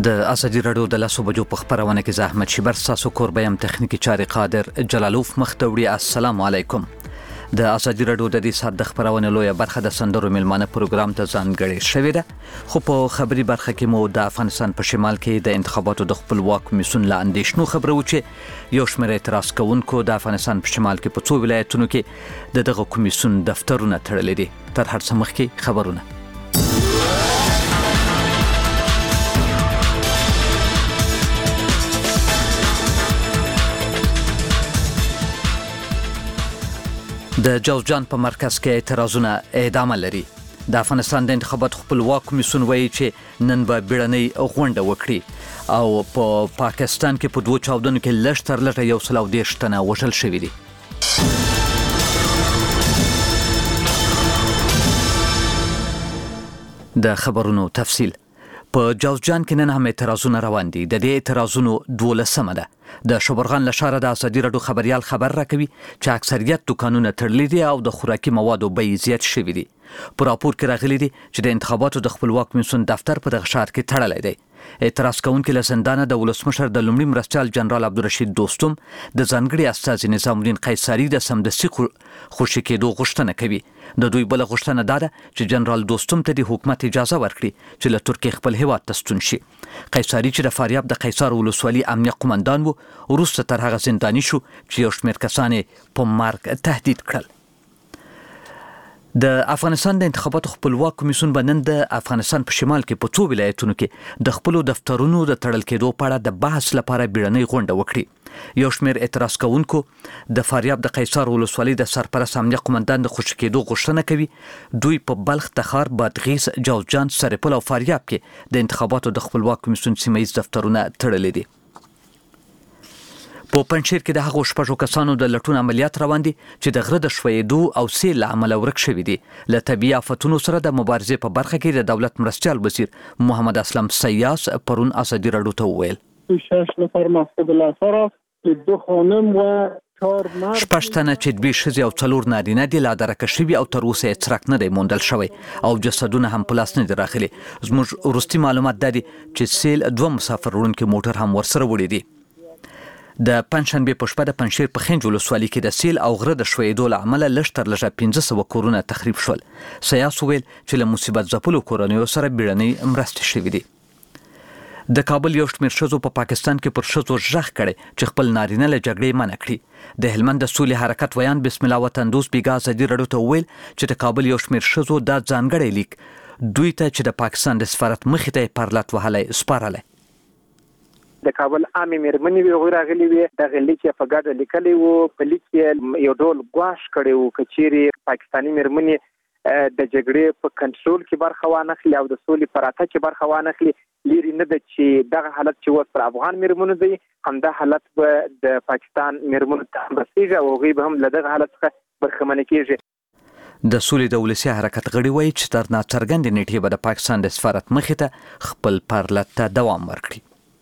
د ازادي راډیو د لاسو بجو په خبرونه کې زحمت شبر ساسو کوربیم تخنیکی چاري قادر جلالوف مختوړي. السلام علیکم. د ازادي راډیو د دې سات د خبرونه لویه برخه د سندرو ملمانه پروګرام ته ځانګړې شوې ده، خو په خبري برخه کې مو د افغانستان په شمال کې د انتخاباتو د خپلواک کمیسیون له اندېښنو خبرو چې یو شمېر اعتراض کوونکو د افغانستان په شمال کې په څو ولایتونو کې دغه کمیسیون دفترونه تړلي دي. تر هر څه مخکې خبرونه. د جوزجان په مرکز کې اعتراضونه ادامه لري. د افغانستان د انتخاباتو خپلواک کمیسیون وایي چې نن به بیړنۍ غونډه وکړي او په پاکستان کې په دوه چاودنو کې لږ تر لږه 130 تنه وژل شوي دي. د خبرونو تفصیل. په جوزجان کې نن هم اعتراضونه روان دي. د دې اعتراضونو 12مه ده. د شبرغان لشاره د ازادي راډیو خبريال خبر راکوي چې اکثریت دکانونه تړلي دي او د خوراکي موادو بیې زیات شوي دي. په راپور کې راغلي دي چې د انتخاباتو د خپلواک کمیسیون دفتر په دغه ښار کې تړلی دی. اعتراض کوونکي له زندانه د ولسمشر د لومړي مرستیال جنرال عبدالرشید دوستم د ځانګړي استازي نظام الدین قیصري د سمدستي خوشي کېدو غوښتنه کوي. د دوی بل غوښتنه دا ده چې جنرال دوستم ته د حکومت اجازه ورکړي چې له ترکیې خپل هیواد ته ستون شي. قیصري چې د فاریاب د قیصار ولسوالي امنیه قومندان وو، وروسته تر هغه زنداني شو چې یو شمېر کسان په مرګ تهدید کړل. د افغانستان د انتخاباتو خپلواک کمیسیون به نن د افغانستان په شمال کې په څو ولایتونو کې د خپلو دفترونو د تړل کېدو په اړه د بحث لپاره بیړنۍ غونډه وکړي. یو شمېر اعتراض کوونکو د فاریاب د قیصار ولسوالۍ د سرپرست امنیه قومندان د خوشي کېدو غوښتنه کوي. دوی په بلخ، تخار، بادغیس، جوزجان، سرپل او فاریاب کې د انتخاباتو د خپلواک کمیسیون سیمه ییز دفترونه تړلي دي. په پنځیر کې د هغو شپږو کسانو د لټون عملیات روان دي چې د غره د ښویېدو او سیل له امله ورک شوي دي. له طبیعي آفتونو سره د مبارزې په برخه کې د دولت مرستیال وزیر محمد اسلم سیاس پرون ازادي راډیو ته وویل: 6 نفر مفقود الاثار است، 2 خانم و 4 مرد. 6 تنه چې 2 ښځې او 4 نارینه دي لا درکه شوي او تر اوسه یې څرک نه دی موندل شوی او جسدونه هم په لاس نه دي راغلي. زموږ وروستي معلومات دا دي چې سیل 2 مسافر وړونکي موټر هم ورسره وړي دي. د پنځشنبې په شپه د پنځیر په خنج ولسوالۍ کې د سیل او غره د ښویېدو له امله لږ تر لږه 1500 کورونه تخریب شول. سیاس وویل چې له مصیبت ځپلو کورنیو سره بیړنۍ مرستې شوي دي. د کابل یو شمېر ښځو په پاکستان کې پر ښځو غږ کړی چې خپل نارینه له جګړې منع کړي. د هلمند د سولې حرکت ویان بسم الله وطن دوست بیګا ازادي راډیو ته وویل چې د کابل یو شمېر ښځو دا ځانګړی لیک دوی ته چې د پاکستان د سفارت مخې ته یې پرلط وهلی سپارلی. د کابل عامې مېرمنې وی راغلي وي، دغه لیک یې په ګډه لیکلی وو. په لیک کې یو ډول ګواښ کړی وو که چیرې پاکستاني مېرمنې د جګړې په کنټرول کې برخه وانخلي او د سولې په راتګ کې برخه وانخلي. لري نه ده چې دغه حالت چې اوس پر افغان مېرمنو دی، همدا حالت به د پاکستان مېرمنو ته هم رسېږي او هغوی به هم له دغه حالت څخه برخمنه کېږي. د سولې د ولسي حرکت غړي وایي چې تر ناڅرګندې نیټې به د پاکستان د سفارت مخې ته خپل پرلط ته دوام ورکړي.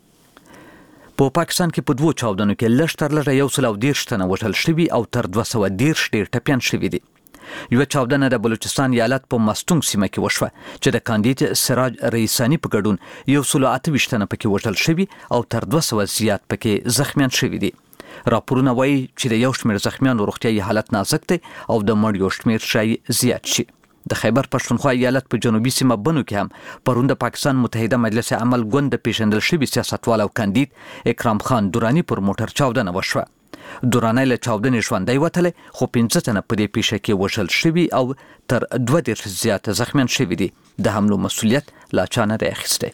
په پاکستان کې په 2 چاودنو کې لږ تر لږه 130 تنه وژل شوي او تر 210 ډېر ټپیان شوي دي. یوه چاودنه د بلوچستان ایالت په مستونګ سیمه کې وشوه چې د کاندید سراج رئیسانی په ګډون 128 تنه پکې وژل شوي او تر 200 زیات پکې زخمیان شوي دي. راپورونه وایي چې د یو شمېر زخمیانو روغتیايي حالت نازک دی او د مړیو شمېر شاید زیات شي. د خیبر پښتونخوا ایالت په جنوبي سیمه بنو کې هم پرون د پاکستان متحده مجلس عمل ګوند د پیژندل شوي سیاستوال او کاندید اکرام خان دورانی پر موټر چاودنه وشوه. دورانی له چاودنې ژوندی وتلی، خو 15 تنه په دې پیښه کې وژل شوي او تر 2 زیات زخمیان شوي دي. د حملو مسؤلیت لا چا نه دی اخیستی.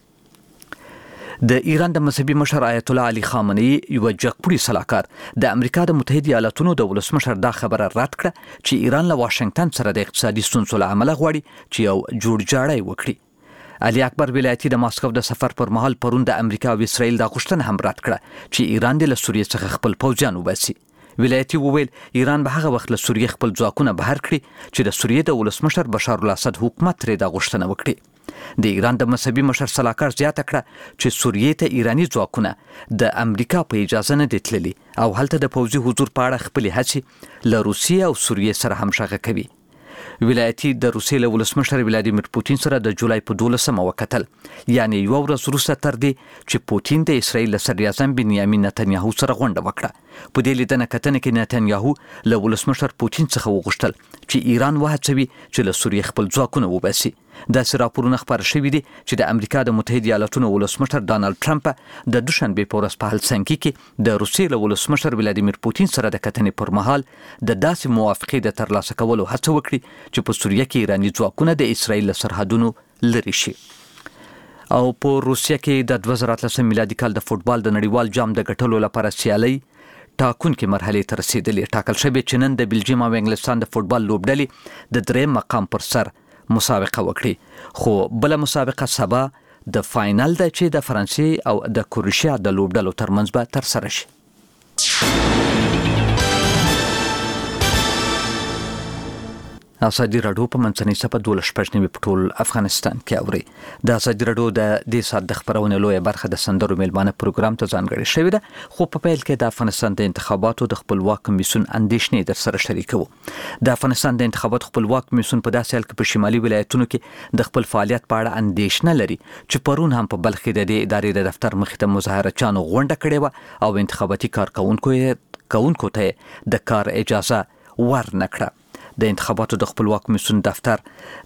د ایران د مذهبي مشر آیت الله علي خامنه‌ای یو جګپوړي سلاکار د امریکا د متحده ایالاتونو د ولسمشر دا خبره رد کړه چې ایران له واشنگټن سره د اقتصادي ستونزو له امله غواړي چې یو جوړجاړی وکړي. علي اکبر ولایتي د ماسکو د سفر پر مهال پرون د امریکا او اسرائیل د غوښتنه هم رد کړه چې ایران د سوریې څخه خپل پوځیان وباسي. ولایتي وویل ایران به هغه وخت له سوریې خپل ځواکونه بهر کړي چې د سوریې د ولسمشر بشار الاسد حکومت ترې دا غوښتنه وکړي. د ایران د مذهبي مشر سلاکار زیاته کړه چې سوریې ته ایرانی ځواکونه د امریکا په اجازه نه دي تللي او هلته د پوځي حضور په اړه خپلې هڅې له روسیې او سوریې سره همغږي کوي. ولایتي د روسیې له ولسمشر ولادیمیر پوتین سره د جولای په 12 وکتل، یعنی یو ورځ وروسته تر دې چې پوتین د اسرایل صدر اعظم بنیامین نتنیاهو سره غونډه وکړه. په دې لیدنه کتنه کې نتنیاهو له ولسمشر پوتین څخه وغوښتل چې ایران وهڅوي چې له سوریې خپل ځواکونه وباسي. داسې راپورونه خپاره شوي دي چې د امریکا د متحده ایالاتونو ولسمشر ډانلډ ټرمپ د دوشنبه په ورځ په هلسنکي کې د روسیې له ولسمشر ولادیمیر پوتین سره د کتنې پر مهال د داسې موافقې د ترلاسه کولو هڅه وکړي چې په سوریه کې ایراني ځواکونه د اسرایل له سرحدونو لرې شي. او په روسیه کې د 2013 میلادي کال د فوتبال د نړیوال جام د ګټلو لپاره سیالي ټاکونکې مرحلې ته رسیدلې. ټاکل شوی چې نن د بلجیم او انګلستان د فوتبال لوبډلې د 3 مقام پر سر مسابقه وکړي، خو بل مسابقه سبا د فاینل ده چې د فرانسې او د کروشیا د لوبډلو ترمنځ به تر سره شي. ازادي راډیو په منځنۍ صفحه 12 په ټول افغانستان کې اوري. د ازادي راډیو د دې سات د خبرونې لویه برخه د سندرو میلمانه پروګرام ته ځانګړې شوې ده، خو په پیل کې د افغانستان د انتخاباتو د خپلواک کمیسیون اندېښنې در سره شریکو. د افغانستان د انتخاباتو خپلواک کمیسیون په داسې حال کې په شمالي ولایتونو کې د خپل فعالیت په اړه اندېښنه لري چې پرون هم په بلخ کې د دې ادارې د دفتر مخې ته مظاهرچیانو غونډه کړې و او انتخاباتي کارکونکو ته د کار اجازه ورنکړه. د انتخاباتو د خپلواک کمیسیون دفتر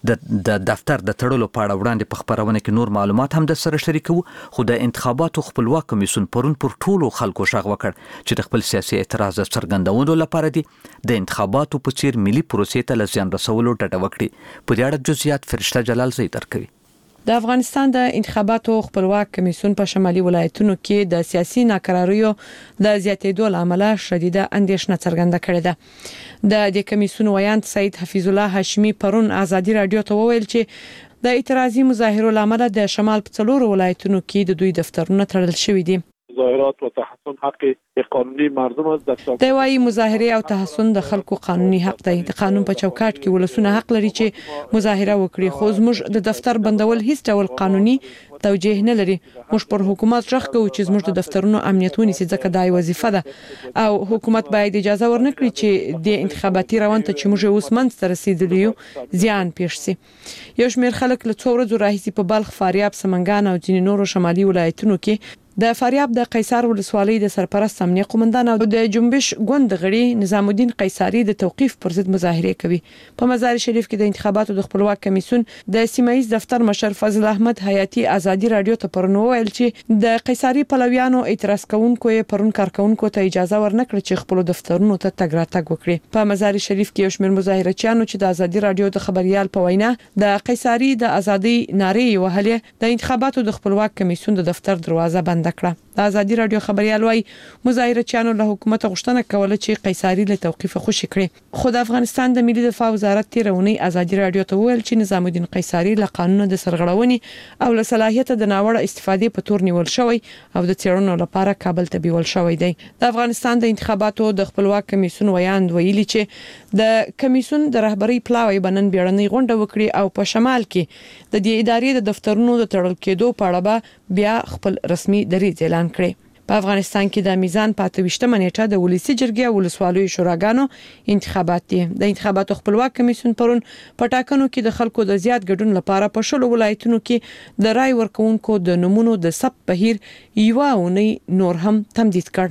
د دفتر د تړلو په اړه وړاندې په خبرونه کې نور معلومات هم د سره شریکو، خو د انتخاباتو خپلواک کمیسیون پرون پر ټولو خلکو شغ وکړ چې د خپل سیاسي اعتراض څرګندولو لپاره دي د انتخاباتو په څیر ملي پروسې ته لزیان رسولو ډډه وکړي. په دې اړه جزئیات فرشته جلال زی درکوي. د افغانستان د انتخاباتو خپلواک کمیسیون په شمالي ولایتونو کې د سیاسي ناکراریو د زیاتېدو لامل شدیده اندېښنه څرګنده کړې ده. د دې کمیسیون ویاند سید حفیظ الله هاشمی پرون ازادي رادیو ته وویل چې د اعتراضي مظاهرو لامل د شمال په څلورو ولایتونو کې د دوی دفترونه تړل شوي دي. مظاهرات و تحصن حق قانوني مردم است. د وايي مظاهره او تحصن د خلکو قانوني حق دی. د قانون په چوکاټ کې ولسونه حق لري چې مظاهره وکړي، خو زموږ د دفتر بندول هیڅ ډول قانوني توجیه نه لري. موږ پر حکومت ژغ کوو چې زموږ د دفترونو امنیت ونیسي، ځکه دا وظیفه ده او حکومت باید اجازه ورنکړي چې د انتخاباتي روان ته چې موږ اوس منځ ته رسیدلی یو زیان پیښ شي. یو شمېر خلک له څو ورځې راهیسې په بلخ، فاریاب، سمنګان او ځینې نورو شمالي ولایتونو کې د فاریاب د قیصر ولسوالۍ د سرپرست امنیه قومندان او د جنبش ګوند غړي نظام الدین قیصری د توقيف پر ضد مظاهره کوي. په مزار شریف کې د انتخاباتو د خپلواک کمیسیون د سیمایي دفتر مشر فضل احمد حیاتی ازادي رادیو ته پرون ویل چې د قیصری پلویانو اعتراض کوونکو پرون کارکونکو ته اجازه ورنکړه چې خپل دفترونو ته تګ راتګ وکړي. په مزار شریف کې یو شمېر مظاهرچیانو چې د ازادي رادیو د خبريال په وینا د قیصری د ازادي نارې وهلې د انتخاباتو د خپلواک کمیسیون د دفتر دروازه بند کړه. د ازادي رادیو خبريال وايي مظاهرچیانو له حکومت غوښتنه کوله چې قیصری له توقيف خوشي کړي، خو د افغانستان د ملي دفاع وزارت تیرونی ازادي رادیو ته ویل چې نظام الدین قیصری له قانون د سرغړونې او له صلاحیت د ناوړه استفادې په تور نیول شوی او د څېړنو لپاره کابل ته بیول شوی دی. د افغانستان د انتخاباتو د خپلواک کمیسیون ویاند ویلي چې د کمیسیون د رهبری پلاوی بنن بیړنۍ غونډه وکړي او په شمال کې د دې ادارې د دفترونو د تړل کېدو په اړه بیا خپل رسمي دریځ اعلان کړي. په افغانستان کې د میزان 25مه نیټه د ولسی جرګې او ولسوالیو شوراګانو انتخابات دي. د انتخاباتو خپلواک کمیسیون پرون په ټاکنو کې د خلکو د زیات ګډون لپاره په شلو ولایتونو کې د رای ورکونکو د نمونو د ثبت بهیر یوه اونۍ نور هم تمدید کړ.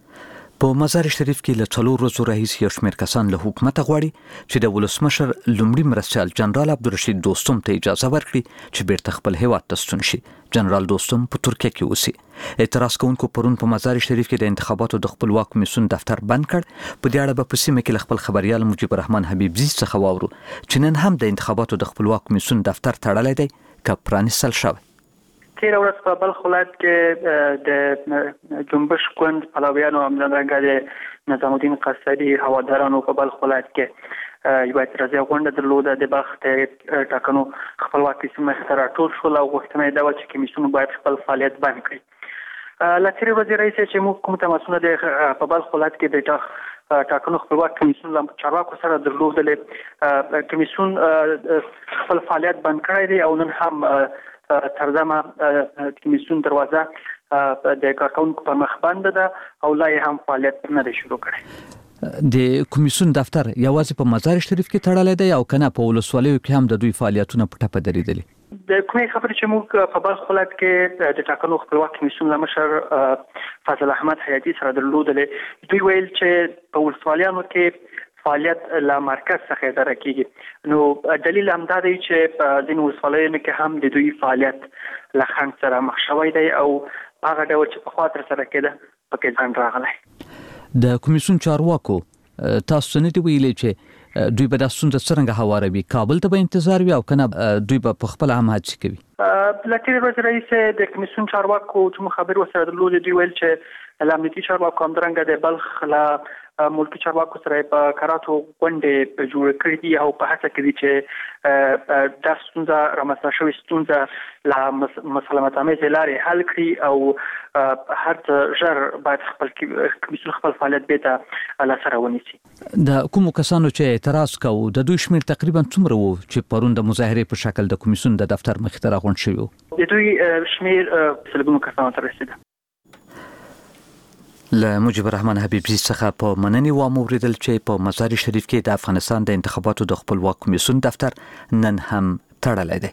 په مزار شریف کې له 4 ورځې راهیسې یو شمېر کسان له حکومت غواړي چې د ولسمشر لومړي مرستیال جنرال عبدالرشید دوستم ته اجازه ورکړي چې بیرته خپل هیواد ته ستون شي. جنرال دوستم په ترکیه کې اوسي. اعتراض کوونکو پرون په مزار شریف کې د انتخاباتو د خپلواک کمیسیون دفتر بند کړ. په دې اړه به په سیمه کې له خپل خبريال مجيب الرحمن حبیبزي څخه واورو چې نن هم د انتخاباتو د خپلواک کمیسیون دفتر تړلی دی که پرانیستل شوی. تیر ورځ په بلخ ولایت کې د جنبش ګوند پلویانو همدارنګه د نظام الدین قیصری هوادارانو په بلخ ولایت کې یو اعتراضي غونډه درلوده. د بلخ د ټاکنو خپلواکي سیمه سره ټول شول او غوښتنه یې دا و چې کمیسیون باید خپل فعالیت بند کړي. له تیر ورځې راهیسې چې موږ کوم تماسونه د په بلخ ولایت کې د ټاکنو خپلواک کمیسیون له چارواکو سره درلودلې، کمیسیون خپل فعالیت بند کړی دی او نن هم ترځمه کمیسیون دروازه د کارکونکو په مخ بند ده او لا هم فعالیت نه دی شروع کړی. د کمیسیون دفتر یوازې په مزار شریف کې تړلې ده او کنه په ولسوالیو کې هم د دوی فعالیتونه په ټپه درېدلي؟ د کومې خبرې چې موږ په بلخ ولایت کې د ټاکنو خپلواک کمیسیون مشر فضل احمد حیاتي سره درلودلې، دوی ویل چې په ولسوالیانو کې فعالیت له مرکز څخه اداره کیږي. نو دلیل هم دا دی چې په دین ولسوالیانو کې هم د دوی فعالیت له خنډ سره مخ شوی دی او هغه ډول چې په خاطر سره کېده پکې ځان راغلی. د کمیسیون چارواکو تاسو نه دی ویلي چې دوی به د ستونزې څنګه هواروي، کابل ته به انتظار وي او کنه دوی به په خپل هم هڅه کوي؟ لکه ورځ رئیس د کمیسیون چارواکو چې خبر وسره درلود، دوی ویل چې لامنیتی چارواکو هم درنګ د بلخ لا ملکی چارواکو سره په کاراتو غونډې جوړ کړې دي او په هڅه کې دي چې د ستونزې رامنځته شوې ستونزې لا مسلمت امې لارې حل کړي او هر څه ژر باید خپل کمیسیون خپل فعالیت به ته لاسره ونیسي. د کومو کسانو چې اعتراض کوي د دوی شمیر تقریبا څومره وو چې پرون د مظاهره په شکل د کمیسیون د دفتر مخې ته راغونډ شوی وو؟ د دوی شمیر سلګونو کسانو ته رسیده. له مجيب الرحمن حبيبي څخه په مننې و موریدل چې په مزار شریف کې د افغانستان د انتخاباتو د خپلواک کمیسیون دفتر نن هم تړلی دی.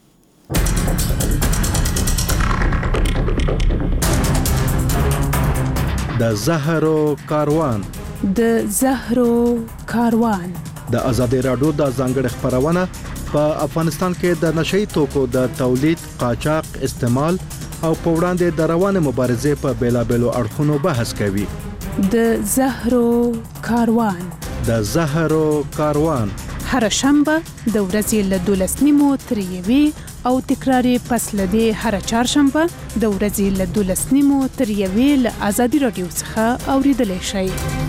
د زهرو کاروان د ازادي رادیو د ځانګړي خبرونه په افغانستان کې د نشئی توکو د تولید، قاچاق، استعمال او په وړاندې د روانه مبارزې په بیلابېلو اړخونو بحث کوي. د زهرو کاروان هر شنبه د ورځې له 12:30 تر 1 او تکراری پس لدی هر چهارشنبه د ورځې له 12:30 تر 1 له ازادي رادیو څخه اوریدلای شئ.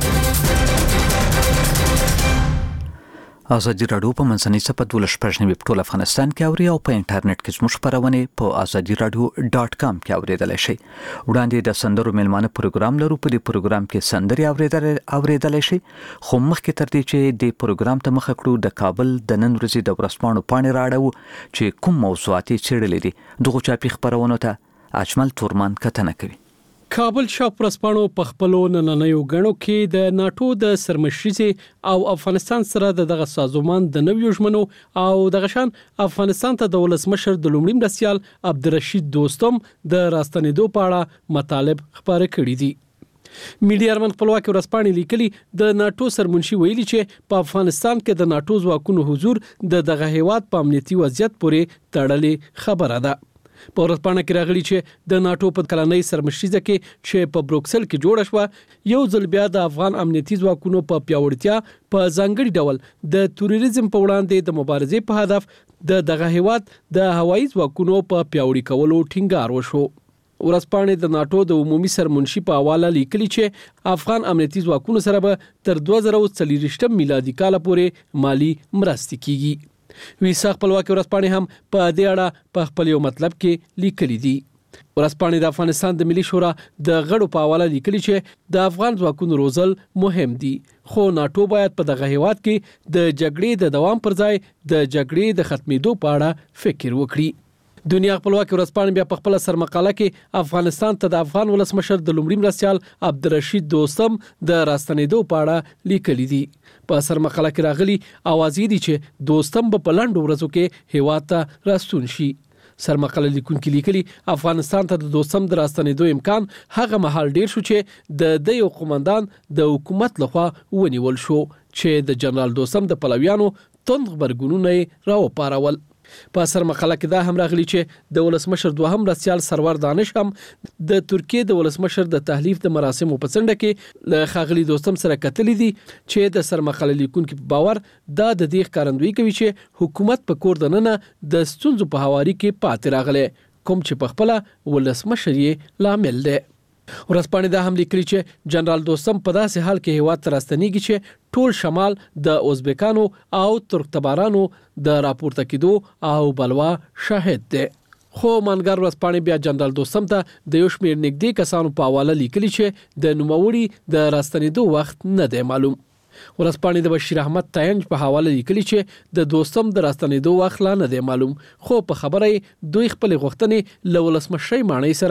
ازادي رادیو په منځنۍ صفحه 12 په ټول افغانستان کې اوري او په انټرنیټ کې زموږ خبرونه په azadiradio.com کې اوریدلای شئ. وړاندې د سندرو ملمانه پروګرام لرو، په دې پروګرام کې سندري اوریدلای شئ. خو مخکې تر دې چې د پروګرام ته مخ کړو د کابل د نن ورځې د ورځپاڼو پاڼې راړو چې کوم موضوعات چیرلې دي دغه چاپی خبرونه ته اجمل تورمان کتنه کوي. کابل شاپ پرسپانو په خپلو نننیو غړو کې د ناتو د سرمشري او افغانستان سره دغه سازمان د نویو ژمنو او دغه شان افغانستان ته د ولسمشر د لومړي مرستیال عبدالرشید دوستم د راستنېدو په اړه مطالب خبره کړې دي. میډیا ارمن خپلواک ورسپانې لیکلي د ناتو سرمنشي ویلي چې په افغانستان کې د ناتو ځواکونو حضور د دغه هیواد په امنیتي وضعیت پورې تړلې خبره ده. په ورسپانه کې راغلي چې د ناتو په کلنۍ سرمشریزه کې چې په بروکسل کې جوړه شو یو ځل بیا د افغان امنیتي ځواکونو په پیاوړتیا په ځانګړي ډول د تروریزم په وړاندې د مبارزې په هدف دغه هیواد د هوایي ځواکونو په پیاوړي کولو ټینګار وشو. ورسپانې د ناتو د عمومي سرمنشي په حواله لیکلي چې افغان امنیتي ځواکونو سره به تر 2040 میلادي کال پورې مالی مرستې کیږي. ویسا خپلواک ورسپانې هم په دې اړه په خپل یو مطلب کې لیکلي دي. ورسپانې د افغانستان د ملي شورا د غړو په حواله لیکلي چې د افغان ځواکونو روزل مهم دي، خو ناتو باید په دغه هیواد کې د جګړې د دوام پر ځای د جګړې د ختمېدو په اړه فکر وکړي. دنیا خپلواک ورسپانې بیا په خپل سرمقاله کې افغانستان ته د افغان ولسمشر د لومړي مرستیال عبدالرشید دوستم د راستنېدو په اړه لیکلي دي. په سرمقاله کې راغلي اوازې دي چې دوستم په لنډو ورځو کې هیواد ته راستون شي. سرمقاله لیکونکي لیکلي افغانستان ته د دوستم د راستنېدو امکان هغه مهال ډیر شو چې د یو قومندان د حکومت لخوا ونیول شو چې د جنرال دوستم د پلویانو توند خبرګونونه راوپارول. په سرمقاله کې دا هم راغلي چې د ولسمشر دوهم مرستیال سرور دانش هم د ترکیه د ولسمشر د تحلیف د مراسمو په څنډه کې له خاغلی دوستم سره کتلې دي چې د سرمقاله لیکونکو په باور دا د دې ښکارندوی کوي چې حکومت په کور دننه د ستونزو په حواله کې پاتې راغلی کوم چې په خپل ولسمشر یې لامل دی. ورسپانې دا هم لیکلي چې جنرال دوستم په داسې حال کې هیواد ته راستنېږي چې ټول شمال د ازبکانو او ترکتبارانو د راپورته کېدو او بلوا شاهد دی. خو منګر ورسپانې بیا جنرال دوستم ته د یو شمېر نږدې کسانو په حواله لیکلي چې د نوموړي د راستنېدو وخت نه دی معلوم. ورسپانې د بشیر احمد تاینج په حواله لیکلي چې د دوستم د راستنېدو وخت لا نه دی معلوم، خو په خبره دوی خپل غوښتنې له ولسمشر ماڼۍ سره